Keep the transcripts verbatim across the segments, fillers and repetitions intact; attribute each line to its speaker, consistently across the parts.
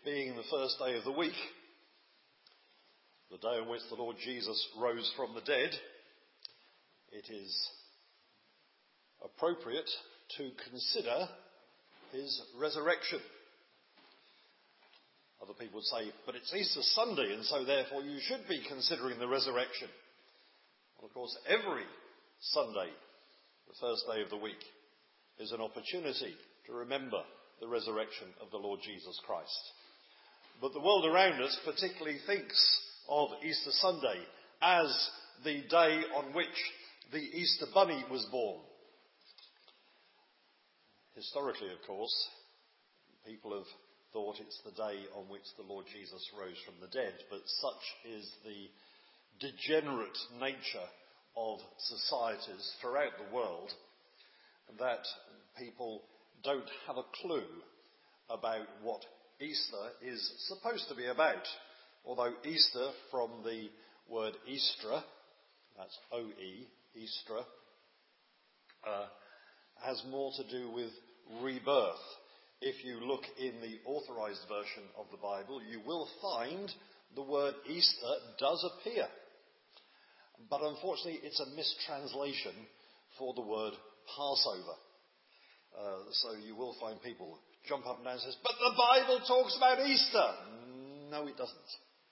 Speaker 1: being the first day of the week, the day on which the Lord Jesus rose from the dead, it is appropriate to consider his resurrection. Other people would say, but it's Easter Sunday, and so therefore you should be considering the resurrection. Well, of course, every Sunday, the first day of the week, is an opportunity to remember the resurrection of the Lord Jesus Christ. But the world around us particularly thinks of Easter Sunday as the day on which the Easter bunny was born. Historically, of course, people have thought it's the day on which the Lord Jesus rose from the dead, but such is the degenerate nature of societies throughout the world that people don't have a clue about what Easter is supposed to be about. Although Easter, from the word Eastra, that's O E, Eastra, uh, has more to do with rebirth. If you look in the authorized version of the Bible, you will find the word Easter does appear. But unfortunately, it's a mistranslation for the word Passover. Uh, so you will find people jump up and down and say, but the Bible talks about Easter. No, it doesn't.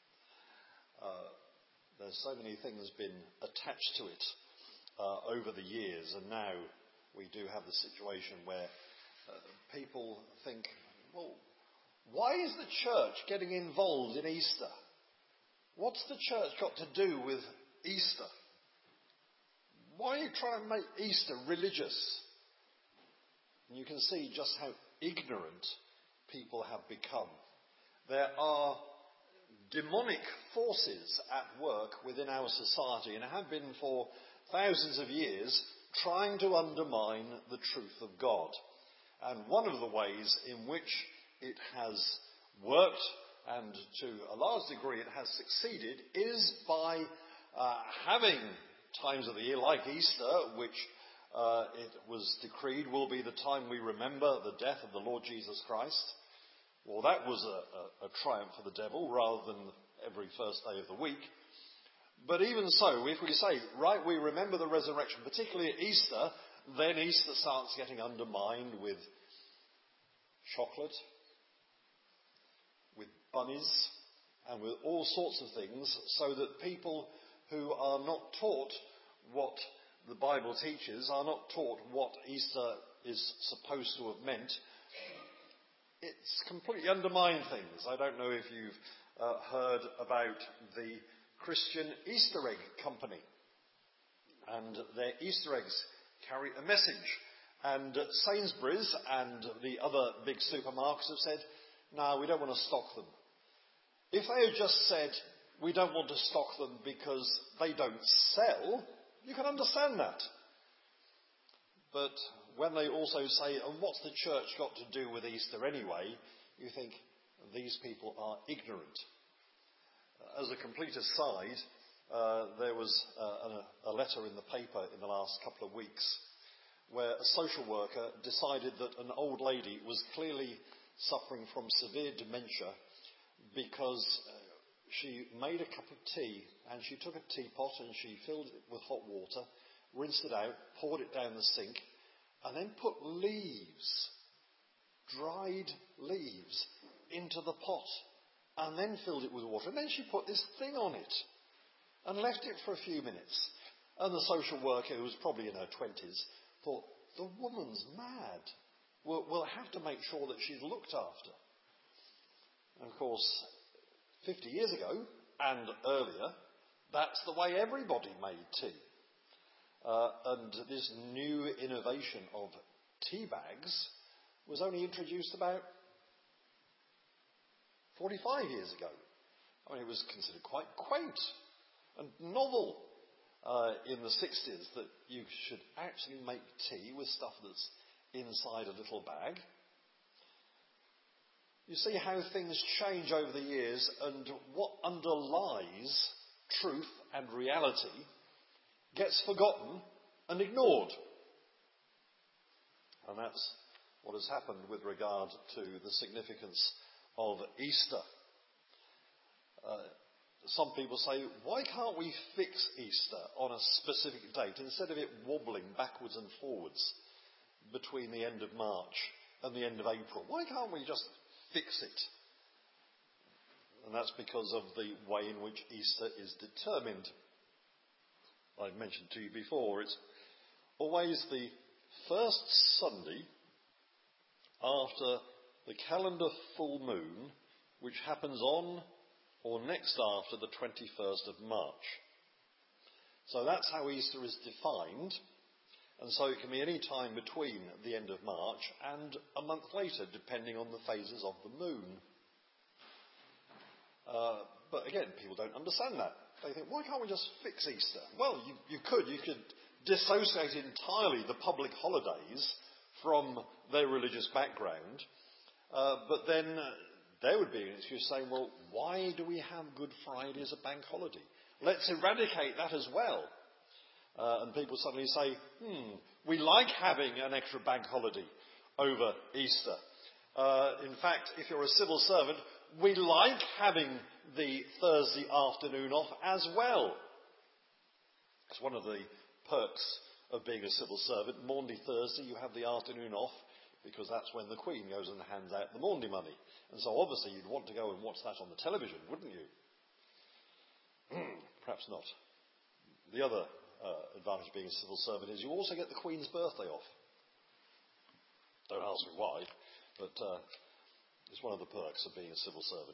Speaker 1: Uh, there's so many things been attached to it uh, over the years, and now we do have the situation where uh, people think, well, why is the church getting involved in Easter? What's the church got to do with Easter? Why are you trying to make Easter religious? And you can see just how ignorant people have become. There are demonic forces at work within our society, and have been for thousands of years, trying to undermine the truth of God. And one of the ways in which it has worked, and to a large degree it has succeeded, is by uh, having times of the year like Easter, which uh, it was decreed will be the time we remember the death of the Lord Jesus Christ. Well, that was a, a, a triumph for the devil rather than every first day of the week. But even so, if we say, right, we remember the resurrection, particularly at Easter, then Easter starts getting undermined with chocolate, with bunnies, and with all sorts of things, so that people who are not taught what the Bible teaches, are not taught what Easter is supposed to have meant, it's completely undermined things. I don't know if you've uh, heard about the Christian Easter Egg Company. And their Easter eggs carry a message. And uh, Sainsbury's and the other big supermarkets have said, no, we don't want to stock them. If they had just said, we don't want to stock them because they don't sell, you can understand that. But when they also say, and what's the church got to do with Easter anyway, you think, these people are ignorant. As a complete aside, uh, there was uh, a, a letter in the paper in the last couple of weeks where a social worker decided that an old lady was clearly suffering from severe dementia because uh, she made a cup of tea and she took a teapot and she filled it with hot water, rinsed it out, poured it down the sink, and then put leaves, dried leaves, into the pot, and then filled it with water. And then she put this thing on it and left it for a few minutes. And the social worker, who was probably in her twenties, thought, the woman's mad. We'll, we'll have to make sure that she's looked after. And of course, fifty years ago and earlier, that's the way everybody made tea. Uh, and this new innovation of tea bags was only introduced about forty-five years ago. I mean, it was considered quite quaint and novel uh, in the sixties that you should actually make tea with stuff that's inside a little bag. You see how things change over the years, and what underlies truth and reality gets forgotten and ignored. And that's what has happened with regard to the significance of Easter. Uh, some people say, why can't we fix Easter on a specific date instead of it wobbling backwards and forwards between the end of March and the end of April? Why can't we just fix it? And that's because of the way in which Easter is determined. I've mentioned to you before, it's always the first Sunday after the calendar full moon, which happens on or next after the twenty-first of March. So that's how Easter is defined, and so it can be any time between the end of March and a month later, depending on the phases of the moon. Uh, but again, people don't understand that. They think, why can't we just fix Easter? Well, you, you could. You could dissociate entirely the public holidays from their religious background. Uh, but then uh, there would be an excuse saying, well, why do we have Good Friday as a bank holiday? Let's eradicate that as well. Uh, and people suddenly say, hmm, we like having an extra bank holiday over Easter. Uh, in fact, if you're a civil servant, we like having the Thursday afternoon off as well. It's one of the perks of being a civil servant. Maundy Thursday, you have the afternoon off because that's when the Queen goes and hands out the Maundy money. And so obviously you'd want to go and watch that on the television, wouldn't you? Perhaps not. The other uh, advantage of being a civil servant is you also get the Queen's birthday off. Don't ask me why, but uh, it's one of the perks of being a civil servant.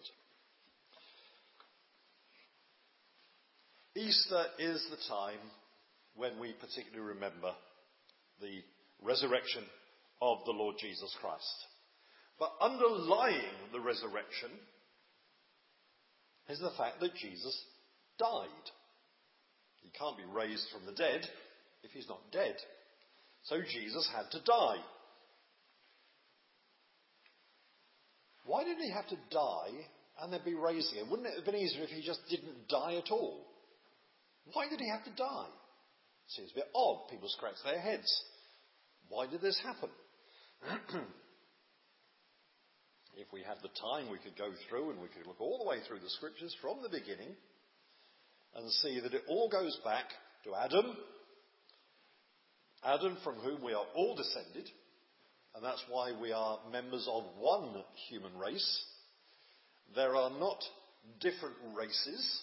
Speaker 1: Easter is the time when we particularly remember the resurrection of the Lord Jesus Christ. But underlying the resurrection is the fact that Jesus died. He can't be raised from the dead if he's not dead. So Jesus had to die. Why did he have to die and then be raised again? Wouldn't it have been easier if he just didn't die at all? Why did he have to die? Seems a bit odd. People scratch their heads. Why did this happen? If we had the time, we could go through and we could look all the way through the scriptures from the beginning and see that it all goes back to Adam. Adam, from whom we are all descended. And that's why we are members of one human race. There are not different races.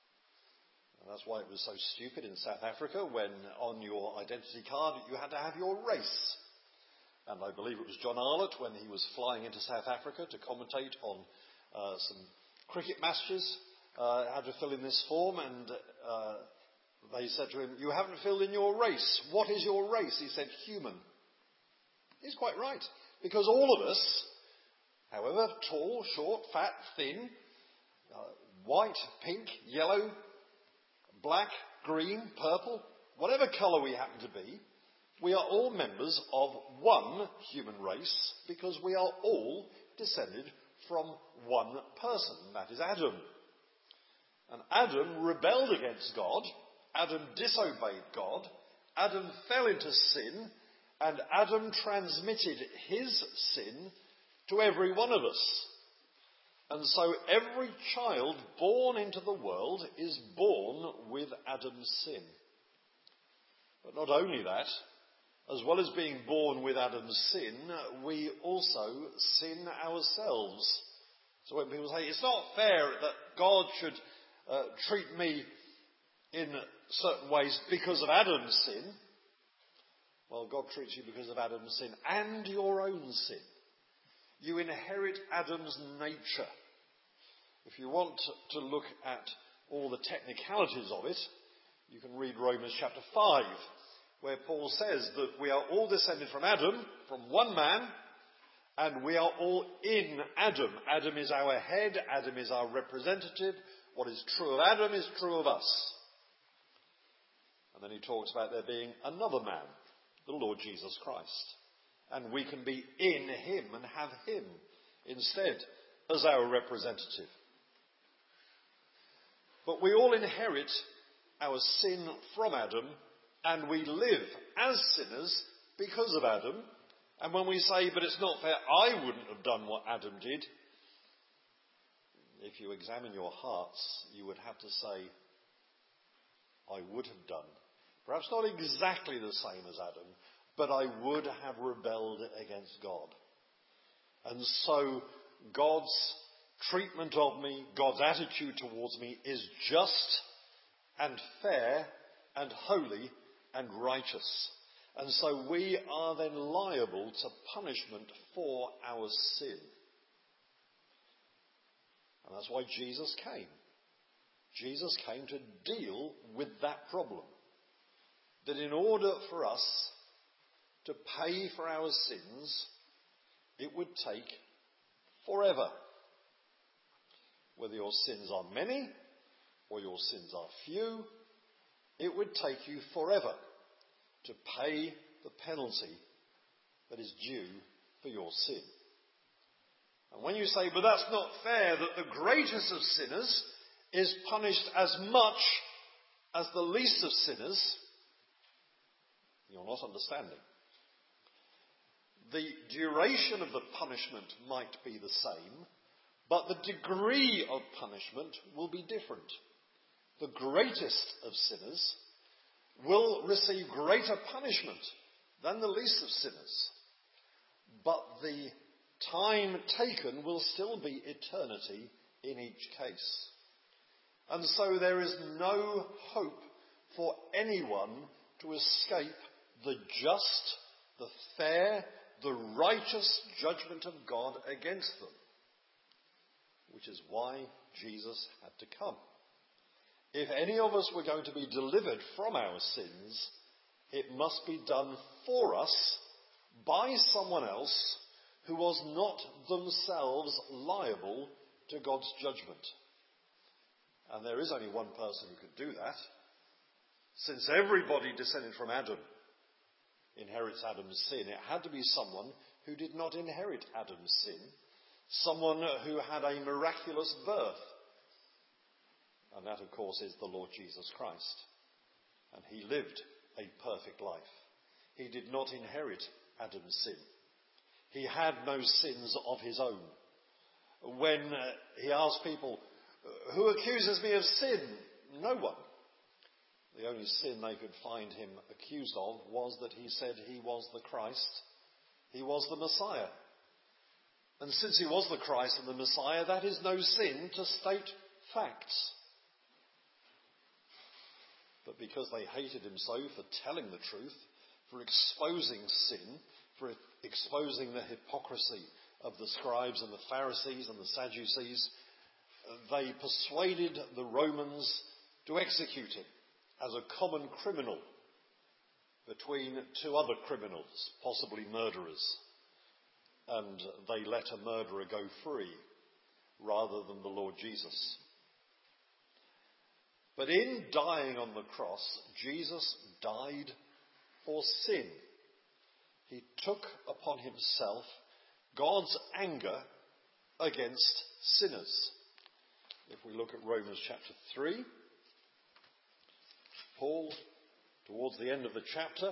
Speaker 1: And that's why it was so stupid in South Africa when on your identity card you had to have your race. And I believe it was John Arlott when he was flying into South Africa to commentate on uh, some cricket matches, uh, had to fill in this form, and uh, they said to him, "You haven't filled in your race. What is your race?" He said, "Human." He's quite right, because all of us, however tall, short, fat, thin, uh, white, pink, yellow, black, green, purple, whatever colour we happen to be, we are all members of one human race because we are all descended from one person, and that is Adam. And Adam rebelled against God, Adam disobeyed God, Adam fell into sin, and Adam transmitted his sin to every one of us. And so every child born into the world is born with Adam's sin. But not only that, as well as being born with Adam's sin, we also sin ourselves. So when people say, it's not fair that God should uh, treat me in certain ways because of Adam's sin, well, God treats you because of Adam's sin and your own sin. You inherit Adam's nature. If you want to look at all the technicalities of it, you can read Romans chapter five, where Paul says that we are all descended from Adam, from one man, and we are all in Adam. Adam is our head, Adam is our representative. What is true of Adam is true of us. And then he talks about there being another man, the Lord Jesus Christ. And we can be in him and have him instead as our representative. But we all inherit our sin from Adam, and we live as sinners because of Adam. And when we say, but it's not fair, I wouldn't have done what Adam did, if you examine your hearts, you would have to say, I would have done. Perhaps not exactly the same as Adam, but I would have rebelled against God. And so God's treatment of me, God's attitude towards me is just and fair and holy and righteous. And so we are then liable to punishment for our sin. And that's why Jesus came. Jesus came to deal with that problem. That in order for us to pay for our sins, it would take forever. Whether your sins are many or your sins are few, it would take you forever to pay the penalty that is due for your sin. And when you say, but that's not fair, that the greatest of sinners is punished as much as the least of sinners, you're not understanding. The duration of the punishment might be the same, but the degree of punishment will be different. The greatest of sinners will receive greater punishment than the least of sinners. But the time taken will still be eternity in each case. And so there is no hope for anyone to escape the just, the fair, the righteous judgment of God against them. Which is why Jesus had to come. If any of us were going to be delivered from our sins, it must be done for us by someone else who was not themselves liable to God's judgment. And there is only one person who could do that. Since everybody descended from Adam inherits Adam's sin, it had to be someone who did not inherit Adam's sin. Someone who had a miraculous birth. And that, of course, is the Lord Jesus Christ. And he lived a perfect life. He did not inherit Adam's sin. He had no sins of his own. When uh, he asked people, who accuses me of sin? No one. The only sin they could find him accused of was that he said he was the Christ. He was the Messiah. And since he was the Christ and the Messiah, that is no sin to state facts. But because they hated him so for telling the truth, for exposing sin, for exposing the hypocrisy of the scribes and the Pharisees and the Sadducees, they persuaded the Romans to execute him as a common criminal between two other criminals, possibly murderers. And they let a murderer go free rather than the Lord Jesus. But in dying on the cross, Jesus died for sin. He took upon himself God's anger against sinners. If we look at Romans chapter three, Paul, towards the end of the chapter,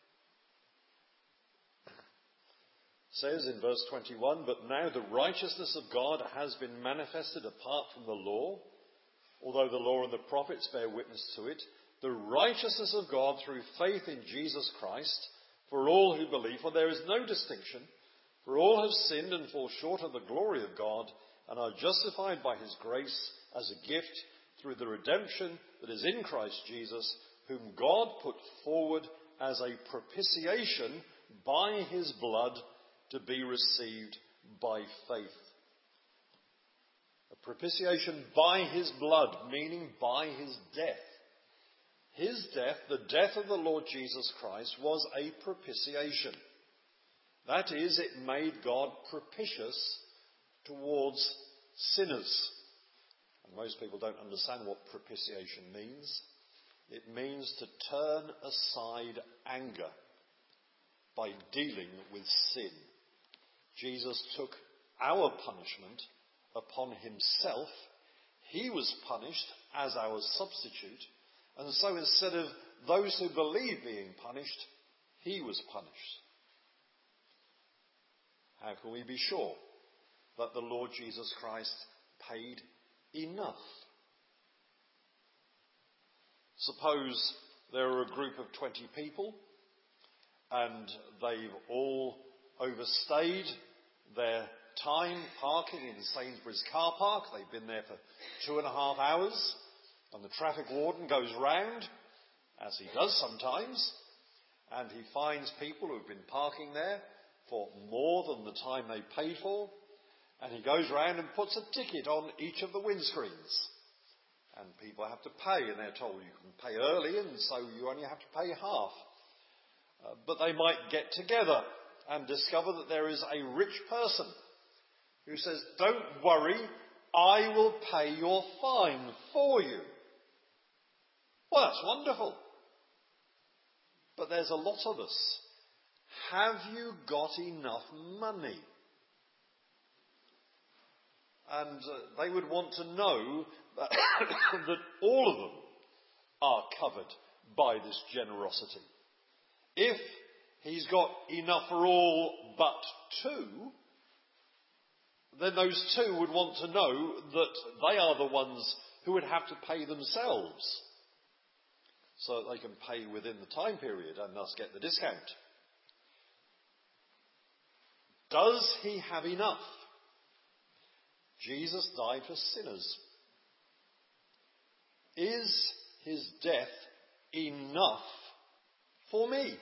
Speaker 1: says in verse twenty-one, but now the righteousness of God has been manifested apart from the law, although the law and the prophets bear witness to it, the righteousness of God through faith in Jesus Christ for all who believe, for there is no distinction, for all have sinned and fall short of the glory of God and are justified by his grace as a gift through the redemption that is in Christ Jesus, whom God put forward as a propitiation by his blood to be received by faith. A propitiation by his blood, meaning by his death. His death, the death of the Lord Jesus Christ, was a propitiation. That is, it made God propitious towards sinners. And most people don't understand what propitiation means. It means to turn aside anger by dealing with sin. Jesus took our punishment upon himself. He was punished as our substitute. And so instead of those who believe being punished, he was punished. How can we be sure that the Lord Jesus Christ paid enough? Suppose there are a group of twenty people and they've all overstayed their time parking in Sainsbury's car park. They've been there for two and a half hours, and the traffic warden goes round, as he does sometimes, and he finds people who've been parking there for more than the time they paid for, and he goes round and puts a ticket on each of the windscreens. And people have to pay, and they're told you can pay early, and so you only have to pay half. Uh, but they might get together and discover that there is a rich person who says, "Don't worry, I will pay your fine for you." Well, that's wonderful. But there's a lot of us. Have you got enough money? And uh, they would want to know that, that all of them are covered by this generosity. If he's got enough for all but two, then those two would want to know that they are the ones who would have to pay themselves, so that they can pay within the time period and thus get the discount. Does he have enough? Jesus died for sinners. Is his death enough for me?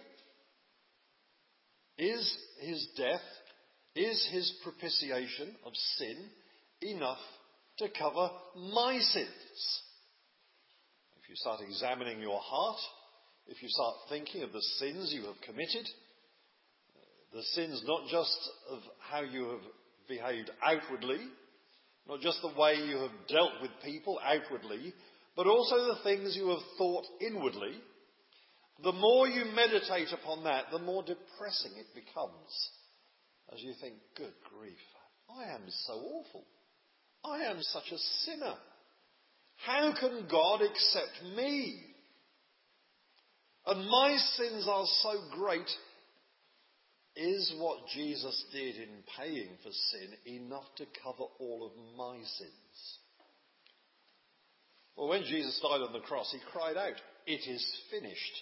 Speaker 1: Is his death, is his propitiation of sin enough to cover my sins? If you start examining your heart, if you start thinking of the sins you have committed, the sins not just of how you have behaved outwardly, not just the way you have dealt with people outwardly, but also the things you have thought inwardly, the more you meditate upon that, the more depressing it becomes. As you think, good grief, I am so awful. I am such a sinner. How can God accept me? And my sins are so great. Is what Jesus did in paying for sin enough to cover all of my sins? Well, when Jesus died on the cross, he cried out, "It is finished."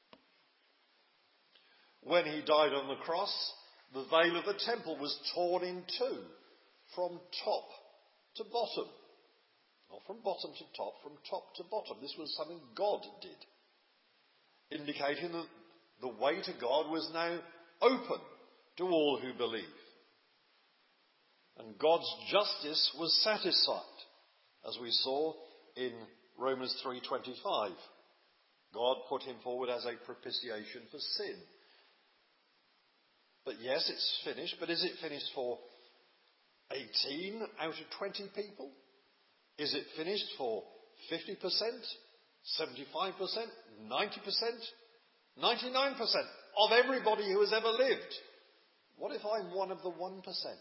Speaker 1: When he died on the cross, the veil of the temple was torn in two, from top to bottom. Not from bottom to top, from top to bottom. This was something God did, indicating that the way to God was now open to all who believe. And God's justice was satisfied, as we saw in Romans three twenty-five. God put him forward as a propitiation for sin. But yes, it's finished, but is it finished for eighteen out of twenty people? Is it finished for fifty percent, seventy-five percent, ninety percent, ninety-nine percent of everybody who has ever lived? What if I'm one of the one percent?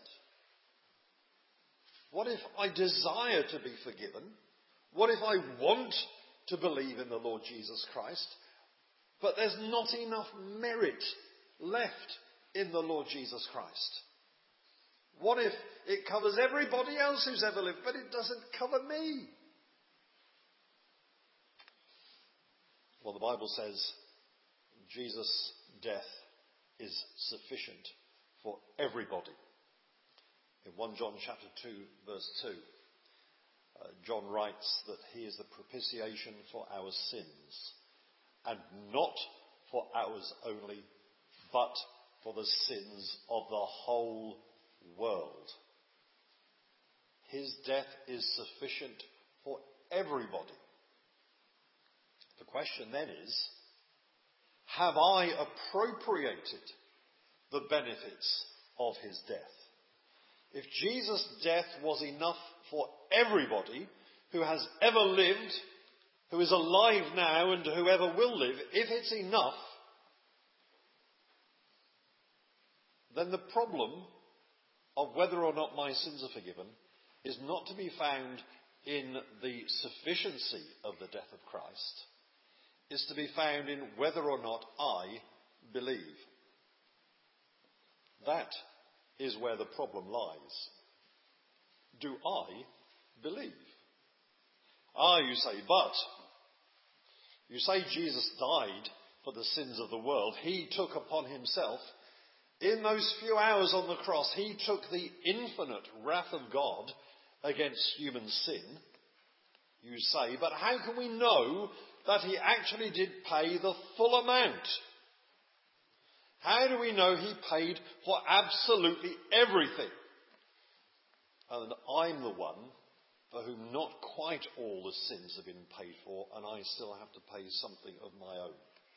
Speaker 1: What if I desire to be forgiven? What if I want to believe in the Lord Jesus Christ, but there's not enough merit left in the Lord Jesus Christ? What if it covers everybody else who's ever lived, but it doesn't cover me? Well, the Bible says Jesus' death is sufficient for everybody. In First John chapter two, verse two, uh, John writes that he is the propitiation for our sins, and not for ours only, but for the sins of the whole world. His death is sufficient for everybody. The question then is, have I appropriated the benefits of his death? If Jesus' death was enough for everybody who has ever lived, who is alive now and whoever will live, if it's enough, then the problem of whether or not my sins are forgiven is not to be found in the sufficiency of the death of Christ. It's to be found in whether or not I believe. That is where the problem lies. Do I believe? Ah, you say, but you say Jesus died for the sins of the world. He took upon himself, in those few hours on the cross, he took the infinite wrath of God against human sin. You say, but how can we know that he actually did pay the full amount? How do we know he paid for absolutely everything? And I'm the one for whom not quite all the sins have been paid for, and I still have to pay something of my own.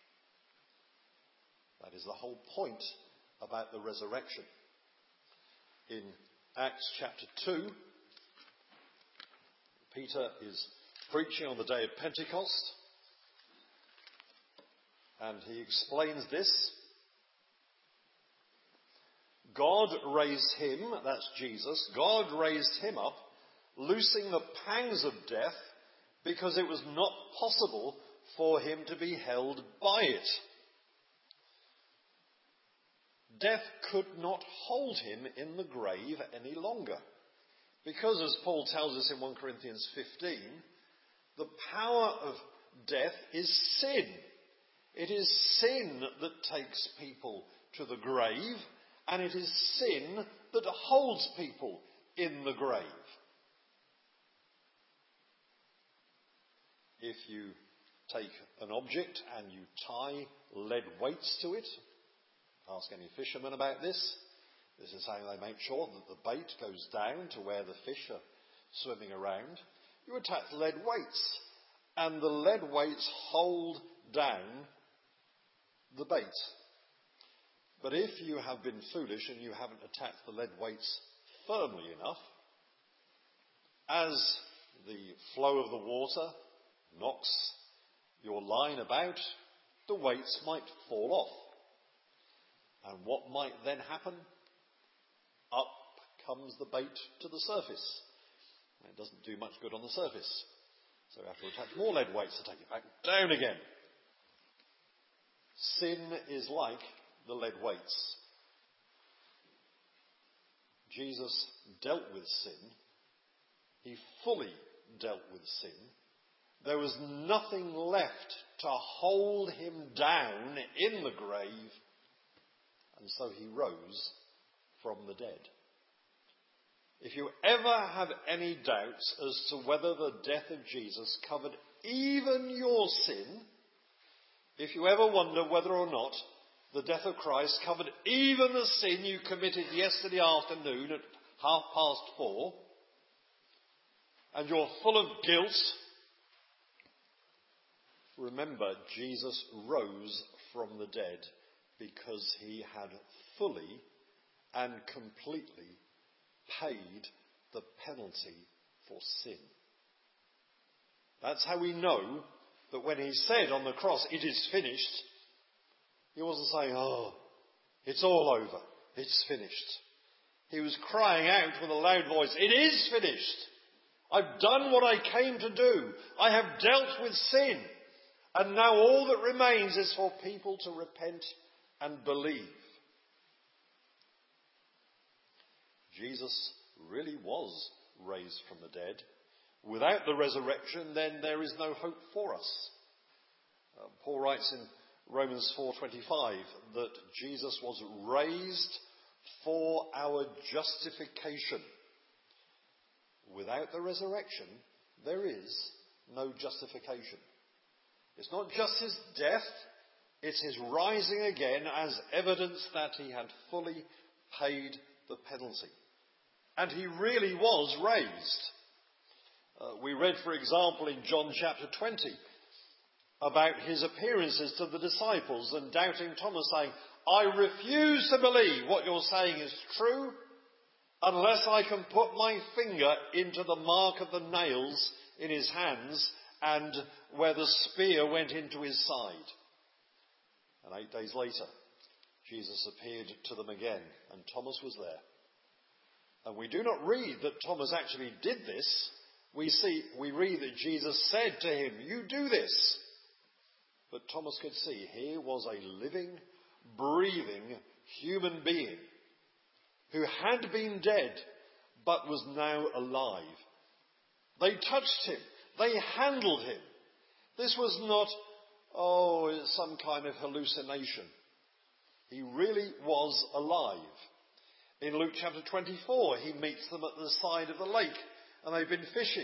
Speaker 1: That is the whole point about the resurrection. In Acts chapter two, Peter is preaching on the day of Pentecost, and he explains this. God raised him, that's Jesus, God raised him up, loosing the pangs of death, because it was not possible for him to be held by it. Death could not hold him in the grave any longer. Because, as Paul tells us in First Corinthians fifteen, the power of death is sin. It is sin that takes people to the grave, and it is sin that holds people in the grave. If you take an object and you tie lead weights to it, ask any fishermen about this. This is how they make sure that the bait goes down to where the fish are swimming around. You attach lead weights, and the lead weights hold down the bait. But if you have been foolish and you haven't attached the lead weights firmly enough, as the flow of the water knocks your line about, the weights might fall off. And what might then happen? Up comes the bait to the surface. And it doesn't do much good on the surface. So you have to attach more lead weights to take it back down again. Sin is like the lead weights. Jesus dealt with sin. He fully dealt with sin. There was nothing left to hold him down in the grave, and so he rose from the dead. If you ever have any doubts as to whether the death of Jesus covered even your sin, if you ever wonder whether or not the death of Christ covered even the sin you committed yesterday afternoon at half past four, and you're full of guilt, remember, Jesus rose from the dead because he had fully and completely paid the penalty for sin. That's how we know that when he said on the cross, "It is finished," he wasn't saying, "Oh, it's all over, it's finished." He was crying out with a loud voice, "It is finished. I've done what I came to do. I have dealt with sin. And now all that remains is for people to repent and believe." Jesus really was raised from the dead. Without the resurrection, then there is no hope for us. Uh, Paul writes in Romans four twenty-five that Jesus was raised for our justification. Without the resurrection, there is no justification. It's not just his death, it's his rising again as evidence that he had fully paid the penalty. And he really was raised. Uh, we read, for example, in John chapter twenty about his appearances to the disciples and doubting Thomas saying, "I refuse to believe what you're saying is true unless I can put my finger into the mark of the nails in his hands and where the spear went into his side." And eight days later, Jesus appeared to them again, and Thomas was there. And we do not read that Thomas actually did this. We see, we read that Jesus said to him, "You do this." But Thomas could see here was a living, breathing human being who had been dead but was now alive. They touched him. They handled him. This was not, oh, some kind of hallucination. He really was alive. In Luke chapter twenty-four, he meets them at the side of the lake, and they've been fishing.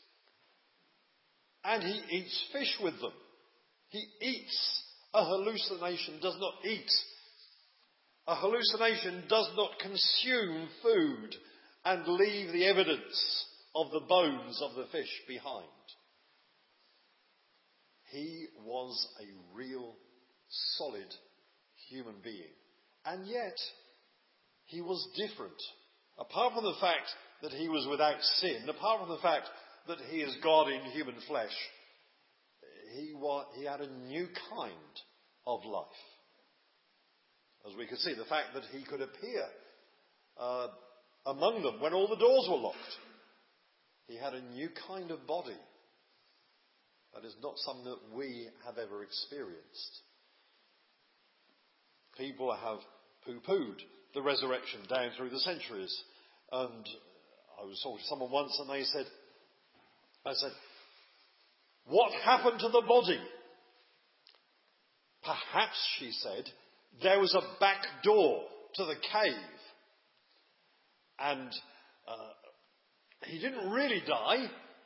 Speaker 1: And he eats fish with them. He eats. A hallucination does not eat. A hallucination does not consume food and leave the evidence of the bones of the fish behind. He was a real, solid human being. And yet, he was different. Apart from the fact that he was without sin, apart from the fact that he is God in human flesh, he, was, he had a new kind of life. As we could see, the fact that he could appear uh, among them when all the doors were locked. He had a new kind of body. That is not something that we have ever experienced. People have poo-pooed the resurrection down through the centuries. And I was talking to someone once and they said, I said, what happened to the body? Perhaps, she said, there was a back door to the cave. And uh, he didn't really die.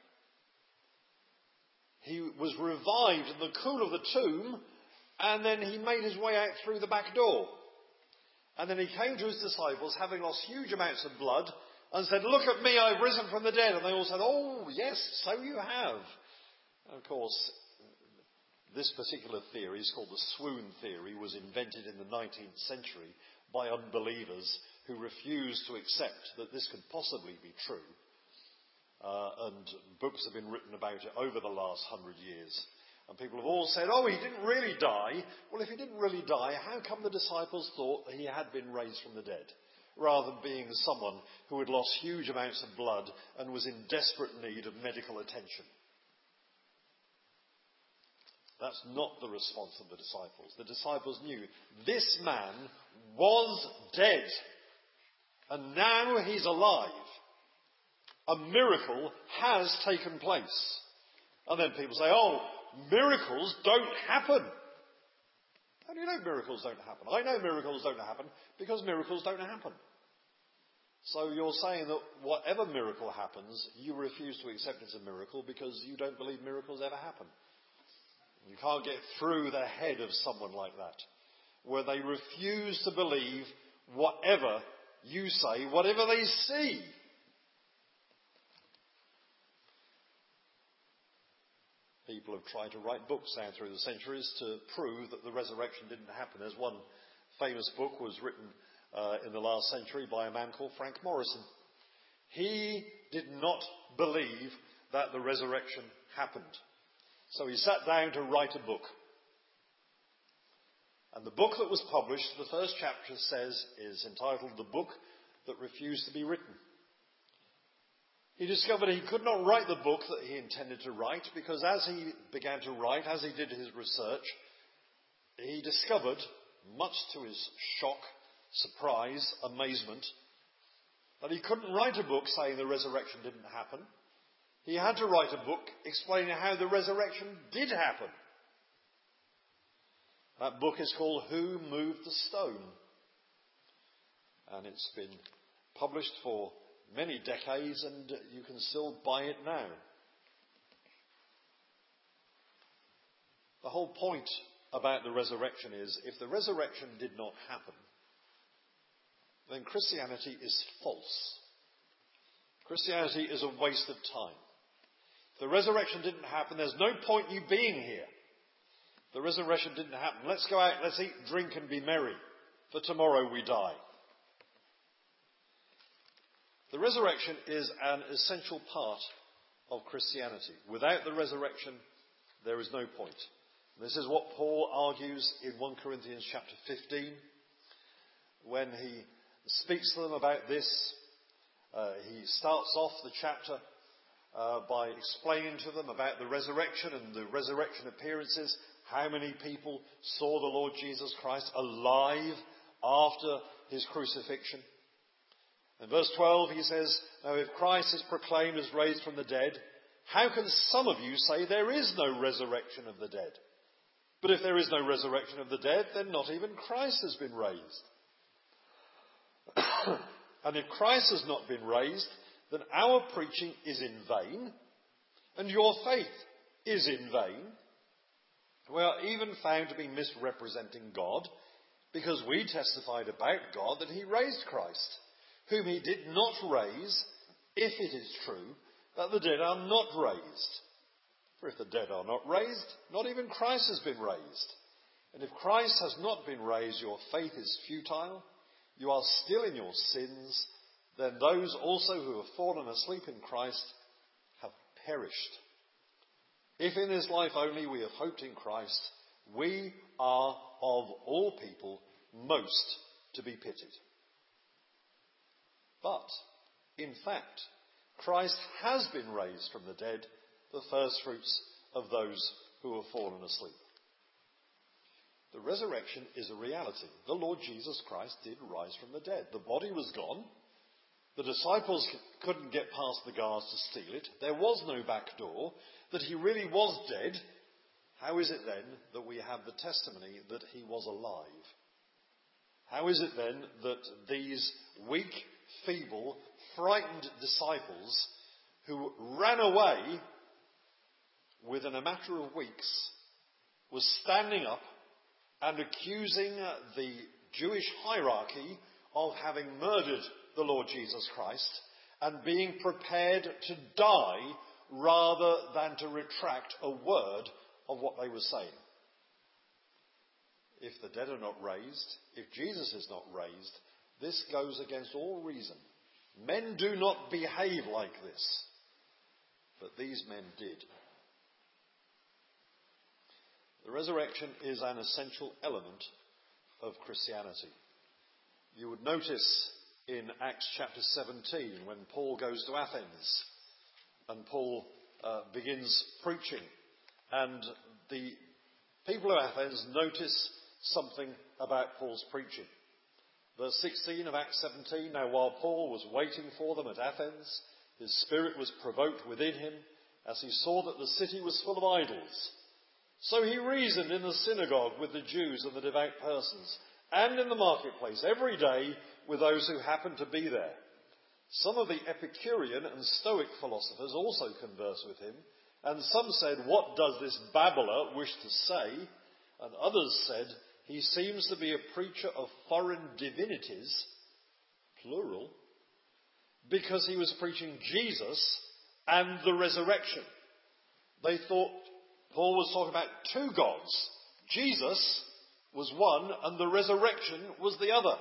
Speaker 1: He was revived in the cool of the tomb, and then he made his way out through the back door. And then he came to his disciples, having lost huge amounts of blood, and said, look at me, I've risen from the dead. And they all said, oh, yes, so you have. And of course, this particular theory, is called the swoon theory, was invented in the nineteenth century by unbelievers who refused to accept that this could possibly be true. Uh, and books have been written about it over the last hundred years. And people have all said, oh, he didn't really die. Well, if he didn't really die, how come the disciples thought that he had been raised from the dead, rather than being someone who had lost huge amounts of blood and was in desperate need of medical attention? That's not the response of the disciples. The disciples knew this man was dead, and now he's alive. A miracle has taken place. And then people say, oh, miracles don't happen. How do you know miracles don't happen? I know miracles don't happen because miracles don't happen. So you're saying that whatever miracle happens, you refuse to accept it's a miracle because you don't believe miracles ever happen. You can't get through the head of someone like that, where they refuse to believe whatever you say, whatever they see. People have tried to write books down through the centuries to prove that the resurrection didn't happen. As one famous book was written uh, in the last century by a man called Frank Morison. He did not believe that the resurrection happened. So he sat down to write a book. And the book that was published, the first chapter says, is entitled The Book That Refused to Be Written. He discovered he could not write the book that he intended to write because as he began to write, as he did his research, he discovered, much to his shock, surprise, amazement, that he couldn't write a book saying the resurrection didn't happen. He had to write a book explaining how the resurrection did happen. That book is called Who Moved the Stone? And it's been published for many decades, and you can still buy it now. The whole point about the resurrection is, if the resurrection did not happen, then Christianity is false. Christianity is a waste of time. If the resurrection didn't happen, there's no point you being here. If the resurrection didn't happen, let's go out, let's eat, drink and be merry, for tomorrow we die. The resurrection is an essential part of Christianity. Without the resurrection, there is no point. This is what Paul argues in First Corinthians chapter fifteen. When he speaks to them about this, uh, he starts off the chapter uh, by explaining to them about the resurrection and the resurrection appearances, how many people saw the Lord Jesus Christ alive after his crucifixion. In verse twelve he says, now if Christ is proclaimed as raised from the dead, how can some of you say there is no resurrection of the dead? But if there is no resurrection of the dead, then not even Christ has been raised. And if Christ has not been raised, then our preaching is in vain, and your faith is in vain. We are even found to be misrepresenting God, because we testified about God that he raised Christ, whom he did not raise, if it is true that the dead are not raised. For if the dead are not raised, not even Christ has been raised. And if Christ has not been raised, your faith is futile, you are still in your sins, then those also who have fallen asleep in Christ have perished. If in this life only we have hoped in Christ, we are of all people most to be pitied. But, in fact, Christ has been raised from the dead, the firstfruits of those who have fallen asleep. The resurrection is a reality. The Lord Jesus Christ did rise from the dead. The body was gone. The disciples couldn't get past the guards to steal it. There was no back door. That he really was dead. How is it then that we have the testimony that he was alive? How is it then that these weak, feeble, frightened disciples who ran away within a matter of weeks were standing up and accusing the Jewish hierarchy of having murdered the Lord Jesus Christ and being prepared to die rather than to retract a word of what they were saying? If the dead are not raised, if Jesus is not raised, this goes against all reason. Men do not behave like this, but these men did. The resurrection is an essential element of Christianity. You would notice in Acts chapter seventeen when Paul goes to Athens and Paul uh, begins preaching, and the people of Athens notice something about Paul's preaching. Verse sixteen of Acts seventeen, now while Paul was waiting for them at Athens, his spirit was provoked within him as he saw that the city was full of idols. So he reasoned in the synagogue with the Jews and the devout persons, and in the marketplace every day with those who happened to be there. Some of the Epicurean and Stoic philosophers also conversed with him, and some said, what does this babbler wish to say? And others said, he seems to be a preacher of foreign divinities, plural, because he was preaching Jesus and the resurrection. They thought Paul was talking about two gods. Jesus was one and the resurrection was the other.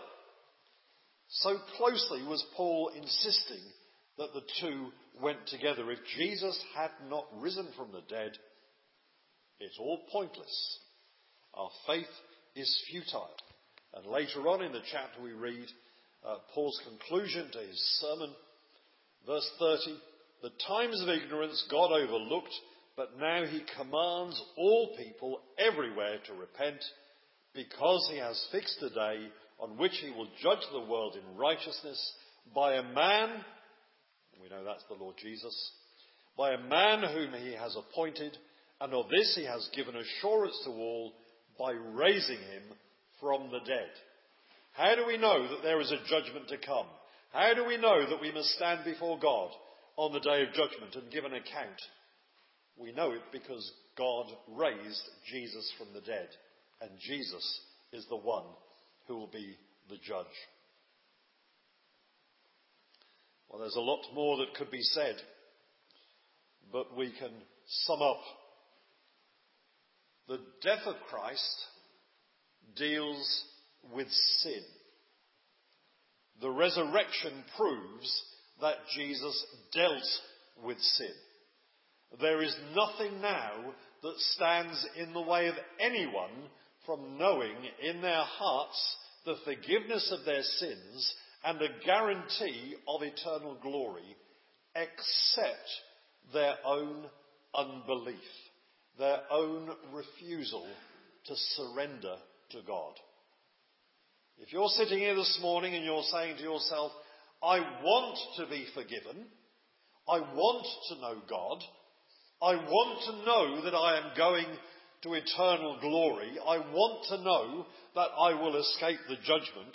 Speaker 1: So closely was Paul insisting that the two went together. If Jesus had not risen from the dead, it's all pointless. Our faith is futile. And later on in the chapter we read uh, Paul's conclusion to his sermon, verse thirty, the times of ignorance God overlooked, but now he commands all people everywhere to repent, because he has fixed a day on which he will judge the world in righteousness by a man, we know that's the Lord Jesus, by a man whom he has appointed, and of this he has given assurance to all by raising him from the dead. How do we know that there is a judgment to come? How do we know that we must stand before God on the day of judgment and give an account? We know it because God raised Jesus from the dead, and Jesus is the one who will be the judge. Well, there's a lot more that could be said, but we can sum up. The death of Christ deals with sin. The resurrection proves that Jesus dealt with sin. There is nothing now that stands in the way of anyone from knowing in their hearts the forgiveness of their sins and a guarantee of eternal glory, except their own unbelief, their own refusal to surrender to God. If you're sitting here this morning and you're saying to yourself, I want to be forgiven, I want to know God, I want to know that I am going to eternal glory. I want to know that I will escape the judgment.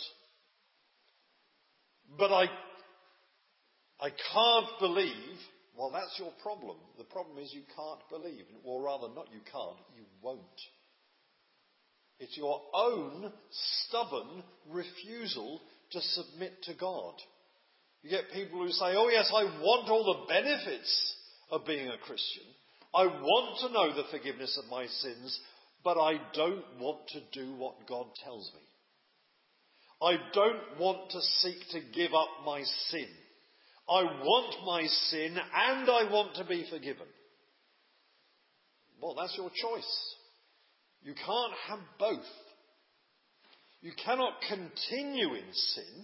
Speaker 1: But I, I can't believe. Well, that's your problem. The problem is you can't believe. Or rather, not you can't, you won't. It's your own stubborn refusal to submit to God. You get people who say, oh yes, I want all the benefits of being a Christian. I want to know the forgiveness of my sins, but I don't want to do what God tells me. I don't want to seek to give up my sin. I want my sin and I want to be forgiven. Well, that's your choice. You can't have both. You cannot continue in sin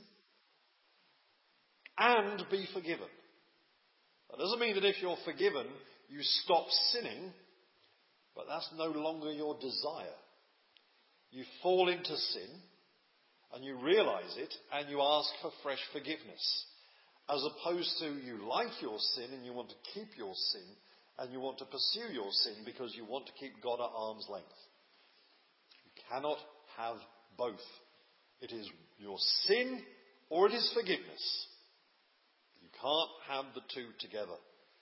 Speaker 1: and be forgiven. That doesn't mean that if you're forgiven, you stop sinning, but that's no longer your desire. You fall into sin and you realize it and you ask for fresh forgiveness. As opposed to you like your sin and you want to keep your sin and you want to pursue your sin because you want to keep God at arm's length. You cannot have both. It is your sin or it is forgiveness. You can't have the two together.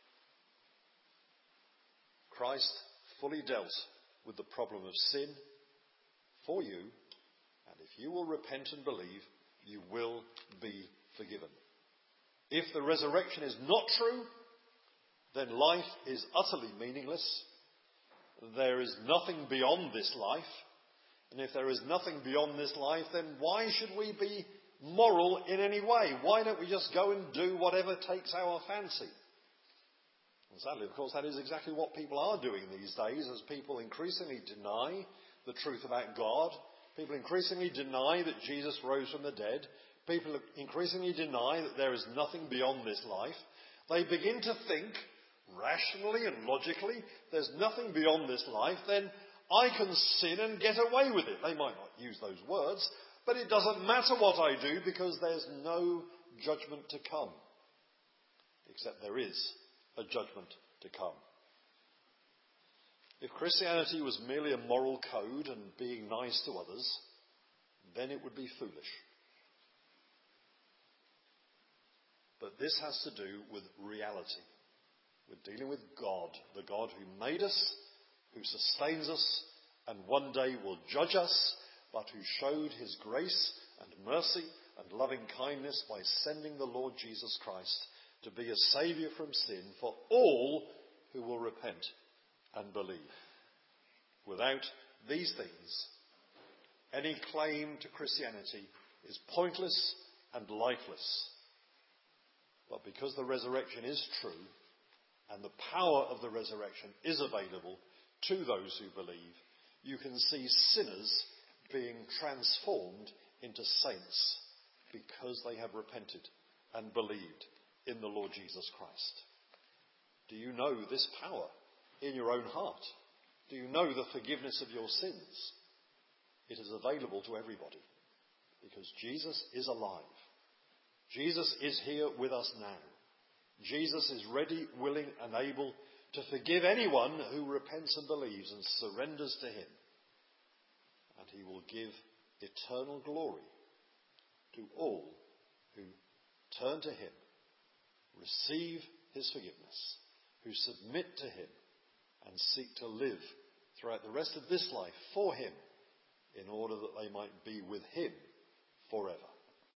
Speaker 1: Christ fully dealt with the problem of sin for you, and if you will repent and believe, you will be forgiven. If the resurrection is not true, then life is utterly meaningless. There is nothing beyond this life. And if there is nothing beyond this life, then why should we be moral in any way? Why don't we just go and do whatever takes our fancy? And sadly, of course, that is exactly what people are doing these days, as people increasingly deny the truth about God. People increasingly deny that Jesus rose from the dead. People increasingly deny that there is nothing beyond this life. They begin to think, rationally and logically, there's nothing beyond this life, then I can sin and get away with it. They might not use those words, but it doesn't matter what I do because there's no judgment to come. Except there is a judgment to come. If Christianity was merely a moral code and being nice to others, then it would be foolish. But this has to do with reality. We're dealing with God, the God who made us, who sustains us, and one day will judge us, but who showed his grace and mercy and loving kindness by sending the Lord Jesus Christ to be a saviour from sin for all who will repent and believe. Without these things, any claim to Christianity is pointless and lifeless. But because the resurrection is true, and the power of the resurrection is available to those who believe, you can see sinners being transformed into saints because they have repented and believed in the Lord Jesus Christ. Do you know this power in your own heart? Do you know the forgiveness of your sins? It is available to everybody because Jesus is alive. Jesus is here with us now. Jesus is ready, willing and able to forgive anyone who repents and believes and surrenders to him. And he will give eternal glory to all who turn to him, receive his forgiveness, who submit to him and seek to live throughout the rest of this life for him in order that they might be with him forever.